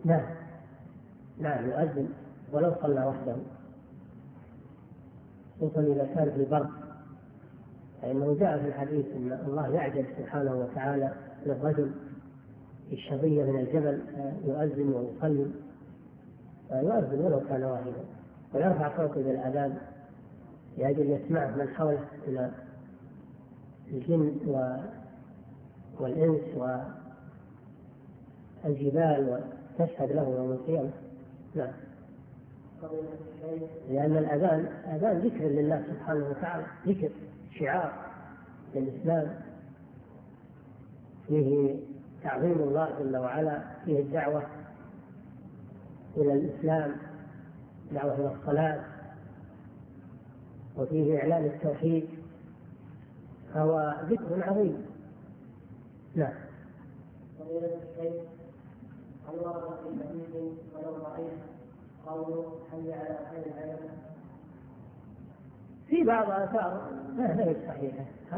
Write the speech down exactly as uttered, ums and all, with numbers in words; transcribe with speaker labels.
Speaker 1: نعم نعم يؤذن ولو صلى وحده، خصوصا إذا كان في البرد، فإنه جاء في الحديث أن الله يعجب سبحانه وتعالى للرجل في الشظية من الجبل يؤذن ويصلي، يؤذن ولو كان واحدا، ويرفع صوته بالأذان لأجل يسمعه من حوله من الجن والإنس والجبال وتشهد له يوم القيامة. نعم. لأن الأذان أذان ذكر لله سبحانه وتعالى، ذكر شعار للإسلام، فيه تعظيم الله جل وعلا، فيه الدعوة إلى الإسلام، دعوة إلى الصلاة، وفيه إعلان التوحيد، فهو ذكر عظيم. نعم.
Speaker 2: الله في حديث ولو ضعيف قوله حي على خير العالم،
Speaker 1: في بعض آثار ما هي صحيحة.